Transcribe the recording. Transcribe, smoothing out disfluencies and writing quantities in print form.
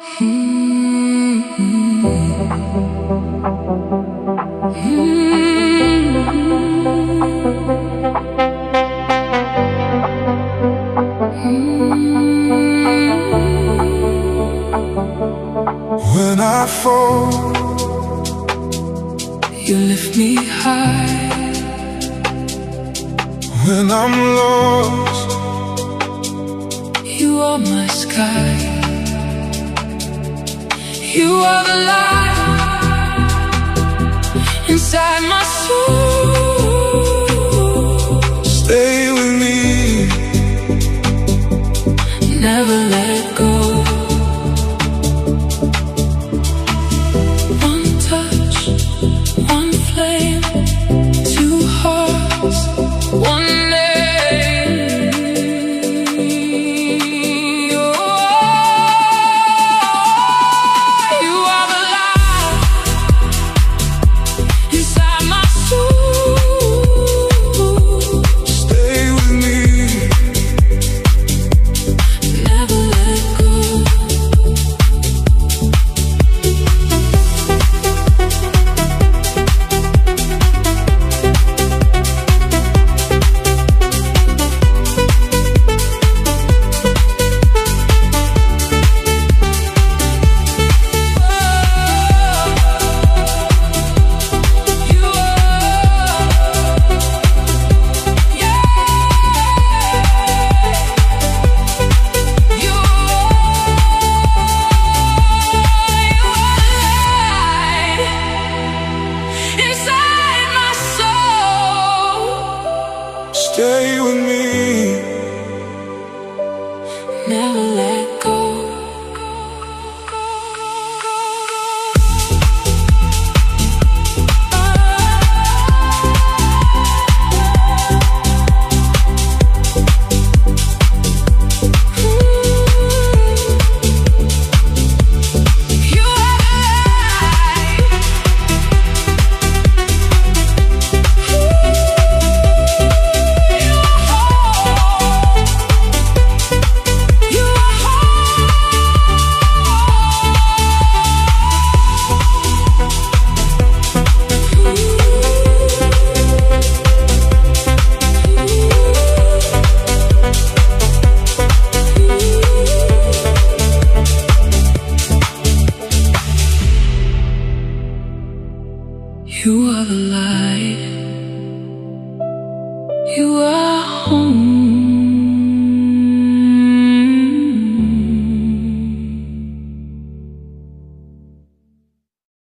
When I fall, you lift me high. When I'm lost, you are my sky. You are the light inside my soul. Stay with me, never let it go. Stay with me, never let go. You are the light.